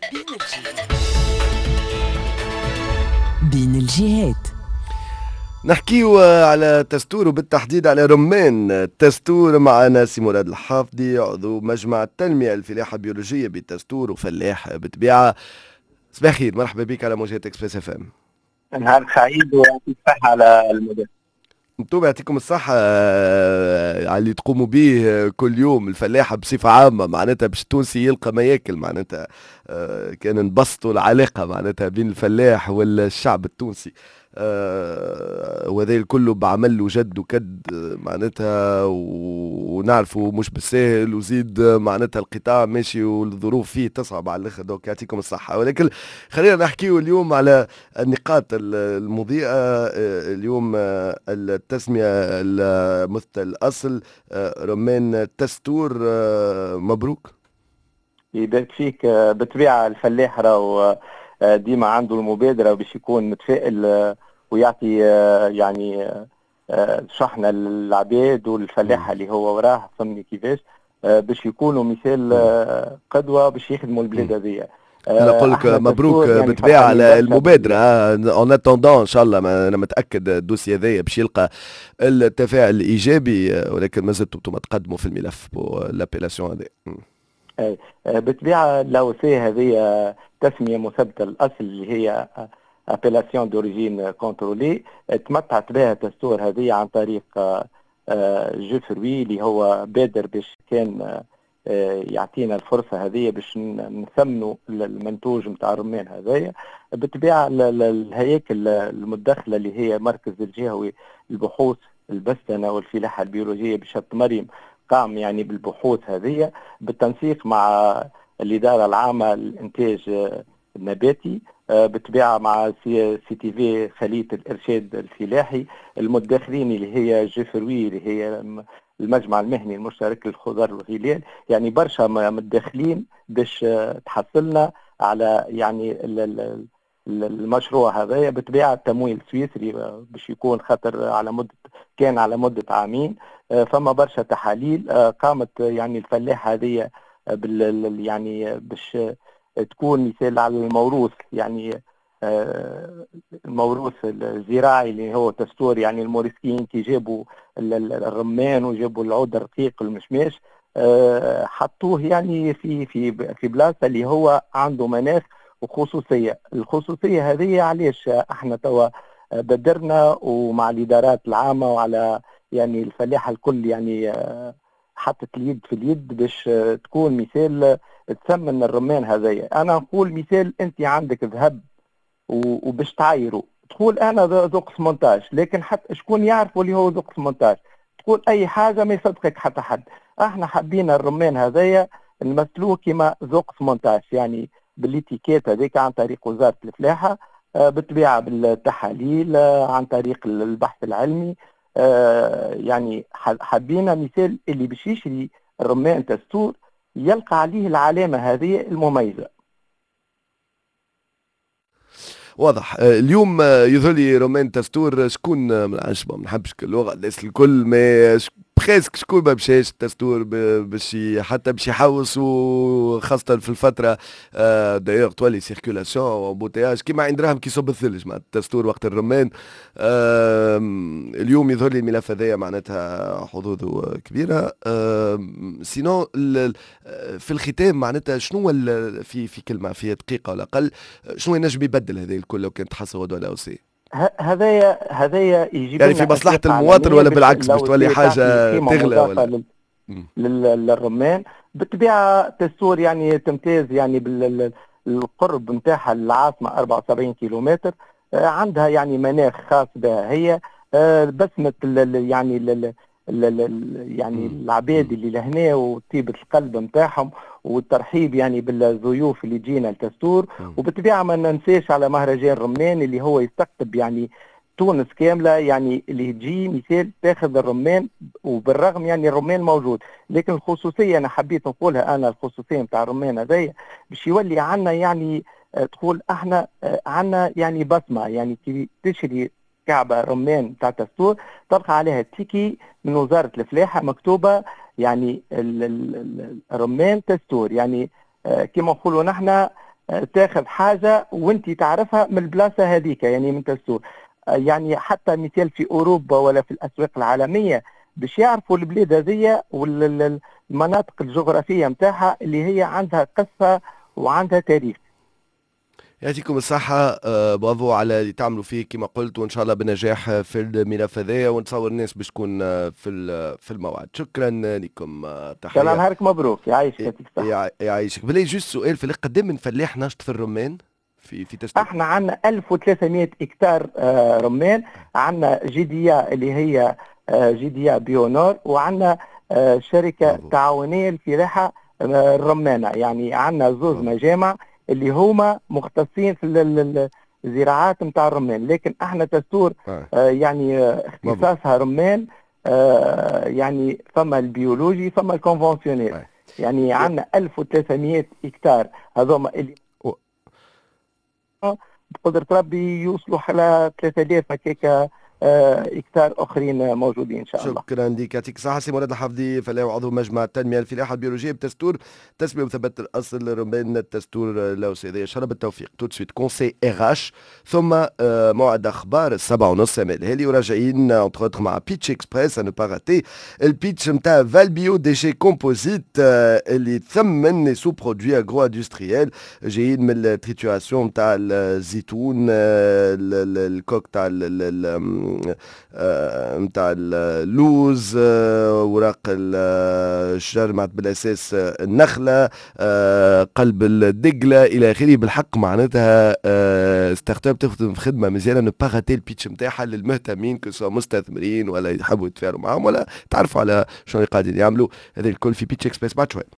بين الجهات. نحكيو على تستور وبالتحديد على رمان تستور. معنا سي مراد الحافظي عضو مجمع التنمية الفلاحة البيولوجية بتستور وفلاح بالطبيعة. صباح الخير، مرحبا بك على موجات اكسبريس اف ام. نهار سعيد ويعطيك الصحة على المدى. انتم يعطيكم الصحة على اللي تقوموا به كل يوم. الفلاحة بصفة عامة معناتها باش التونسي يلقى ما ياكل، معناتها كان نبسطوا العلاقة معناتها بين الفلاح والشعب التونسي. وهذا الكل بعمل وجد وكد معناتها، ونعرفوا مش بالسهل، وزيد معناتها القطاع ماشي والظروف فيه تصعب على الاخر. دوك يعطيكم الصحة. ولكن خلينا نحكيو اليوم على النقاط المضيئة. اليوم التسمية مثل الأصل رمان تستور، مبروك. يبارك فيك. بالطبيعة الفلاح راهو ديما عنده المبادرة باش يكون متفائل ويعطي يعني شحنة للعباد والفلاحة اللي هو وراه، فهمني كيفاش، باش يكونوا مثال قدوة باش يخدموا البلاد هذية. انا نقول لك مبروك يعني بالطبيعه على المبادره. اون اتوندون ان شاء الله، انا متاكد الدوسي هذايا باش يلقى التفاعل الايجابي، ولكن ما زلتوا تقدموا في الملف بو لابيلاسيون هذا. اي بالطبيعه لو سي هذه تسميه مثبته الاصل اللي هي ابيلاسيون دوريجين كونترولي، تمتعت بها تستور هذه عن طريق جو فروي اللي هو بادر باش كان يعطينا الفرصه هذه باش نثمنوا المنتوج نتاع الرمان هذايا. بالطبيعه الهياكل المدخله اللي هي مركز الجهوي للبحوث البستنه والفلاحه البيولوجيه بشط مريم قام يعني بالبحوث هذه بالتنسيق مع الإدارة العامة للإنتاج النباتي، بالطبيعة مع سي تي في خلية الإرشاد الفلاحي، المدخرين اللي هي جفروي اللي هي المجمع المهني المشترك للخضار والغلال. يعني برشا متداخلين باش تحصلنا على يعني المشروع هذا. بالطبيعة تمويل سويسري باش يكون خاطر على مدة عامين. فما برشا تحاليل قامت يعني الفلاحة هذه يعني باش تكون مثال على الموروث، يعني الموروث الزراعي اللي هو تستور. يعني المورثين كي جابوا الرمان وجابوا العود الرقيق والمشماش، حطوه يعني في بلاصة اللي هو عنده مناخ وخصوصية. الخصوصية هذه علاش احنا توا بدرنا ومع الإدارات العامة وعلى يعني الفلاحة الكل يعني حطت اليد في اليد باش تكون مثال تثمن الرمان هذايا. انا نقول مثال، انت عندك ذهب وباش تعايره تقول انا ذوق مونتاج، لكن حتى شكون يعرف اللي هو ذوق مونتاج؟ تقول اي حاجه ما يصدقك حتى حد. احنا حابين الرمان هذايا نمثلوه كما ذوق مونتاج، يعني بالاتيكيت هذيك عن طريق وزاره الفلاحه، بالطبيعه بالتحاليل، عن طريق البحث العلمي. يعني حبينا مثال اللي باش يشري الرمان تستور يلقى عليه العلامة هذه المميزة. واضح. اليوم يظهر لي رمان تستور شكون من عشبة، ما نحبش اللغة الناس الكل، ما بريسك شكون ما مشاش التستور باش حتى باش يحوس، وخاصة في الفترة دايوغ تولي سيركولاسيون بوتياج كيما عند راهم كيصب الثلج مع التستور وقت الرمان. اليوم يظهر لي الملف هذايا معناتها حظوظه كبيرة. سينو في الختام معناتها شنو في كلمة في دقيقة ولا أقل، شنو ينجم يبدل هذا الكل لو كان تحصل ولا أوسي؟ هذايا يجيب يعني في مصلحة المواطن ولا بالعكس باش تولي حاجة تغلى ولا للرمان؟ بالطبيعة تستور يعني تمتاز يعني بالقرب نتاعها للعاصمة 74 كيلومتر، عندها يعني مناخ خاص بها هي. بسمة يعني يعني العباد اللي لهنا وطيبة القلب نتاعهم والترحيب يعني بالضيوف اللي جينا لتستور. وبالطبيعة ما ننساش على مهرجان رمان اللي هو يستقطب يعني تونس كاملة، يعني اللي تجي مثال تاخذ الرمان، وبالرغم يعني الرمان موجود، لكن الخصوصية أنا حبيت نقولها، أنا الخصوصية نتاع الرمان هذايا باش يولي عنا يعني تقول احنا عنا يعني بصمة. يعني كي تشري كعبة رمان تاع تستور تلقى عليها تيكي من وزارة الفلاحة مكتوبة يعني الرمان تستور، يعني كما نقولوا نحن تاخذ حاجه وانت تعرفها من البلاصه هذيك، يعني من تستور. يعني حتى مثال في اوروبا ولا في الاسواق العالميه باش يعرفوا البلاد هذيا والمناطق الجغرافيه نتاعها اللي هي عندها قصه وعندها تاريخ. يعطيكم الصحة، برافو على اللي تعملوا فيه كما قلت، وإن شاء الله بنجاح في الملف هذايا، ونتصور الناس باش تكون في الموعد. شكرا لكم، كان تحية. نهارك مبروك، يعيشك يعطيك الصحة. يعيشك. بلاي جوست سؤال، في قدام من فلاح نشط في الرمان في تستور؟ احنا عندنا 1300 هكتار رمان. عندنا جدية اللي هي جدية بيونور، وعندنا شركة برافو. تعاونية للفلاحة الرمانة. يعني عندنا زوز برافو. مجامع اللي هما مختصين في الزراعات نتاع الرمان، لكن احنا تستور يعني برافو. اختصاصها رمان. يعني فما البيولوجي فما الكونفنسيونيل. يعني عندنا 1300 هكتار هذوما اللي بقدرة ربي يوصلوا على 3000 هكاك هكتار اخرين موجودين ان شاء الله. شكرا لك، يعطيك الصحة. سي مراد الحفظي، فلاح وعضو مجمع التنمية الفلاحة البيولوجية بتستور، تسمية وثبات الأصل رمان التستور لوسي. هذا شرب بالتوفيق. تو سويت كونسي RH، ثم موعد أخبار 7:30 أمال هالي، وراجعين انتر اوتر مع بيتش اكسبريس أنو با راتي. البيتش نتاع فالبيو ديشي كومبوزيت اللي ثمن لي سو برودوي اغرو اندستريال جايين من التريتوراسيون نتاع الزيتون، الكوك تاع نتاع اللوز، اوراق الشجر معناتها بالاساس النخله، قلب الدقله الى اخره. بالحق معناتها ستارت اب تخدم في خدمه مزيانه، نو با راتي البيتش نتاعها للمهتمين كسوا مستثمرين ولا يحبوا يتفاعلوا معهم ولا تعرفوا على شنو قاعدين يعملوا. هذا الكل في بيتش اكسبريس بعد شوي.